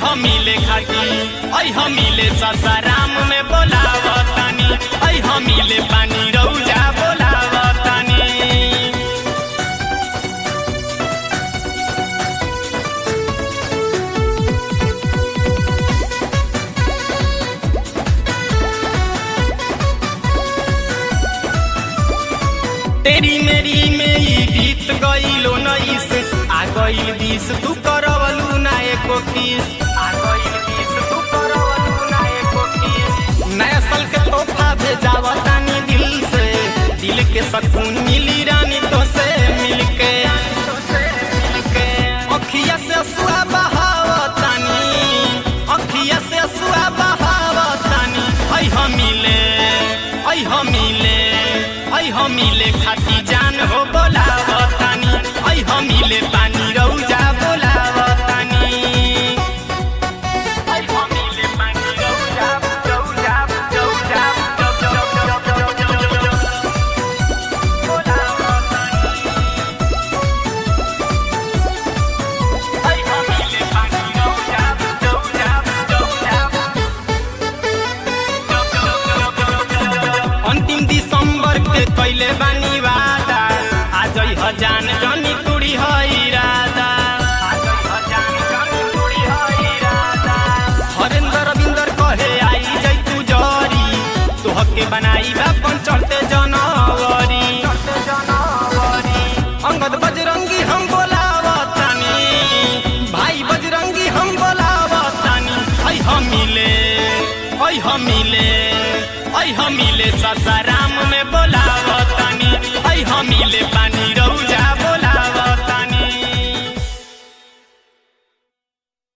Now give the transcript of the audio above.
मिले खाती ऐ मिले ससाराम में बोलावतानी ऐ मिले पानी रौजा बोलावतानी। तेरी मेरी में ई गीत गईलो नईस आ गईल 20 तू करवलू ना एको किस आ गईल 20 तू करवलू ना एको किस। नया साल के तोहफा भेजावतानी दिल से दिल के सुकून मिली रानी तो से मिलके अखिया से असुआ बहावतानी अखिया से असुआ बहावतानी ऐ मिले खाती जान हो बोलावतानी ऐ मिले पानी रौजा बोलावतानी ऐ मिले पानी रौजा रौजा रौजा बोलावतानी ऐ मिले पानी रौजा रौजा रौजा। अंतिम दिसंबर के कैले बानी वादा आज जान जनी कुड़ी है इरादा आज जान जनी कुड़ी है इरादा। हरेंद्र रविंदर कहे आई जई तू जरी तोहके बनाई बापन चढ़ते जनवरी अंगद बजरंगी हम बोलावतानी भाई बजरंगी हम बोलावतानी ऐ मिले ससारा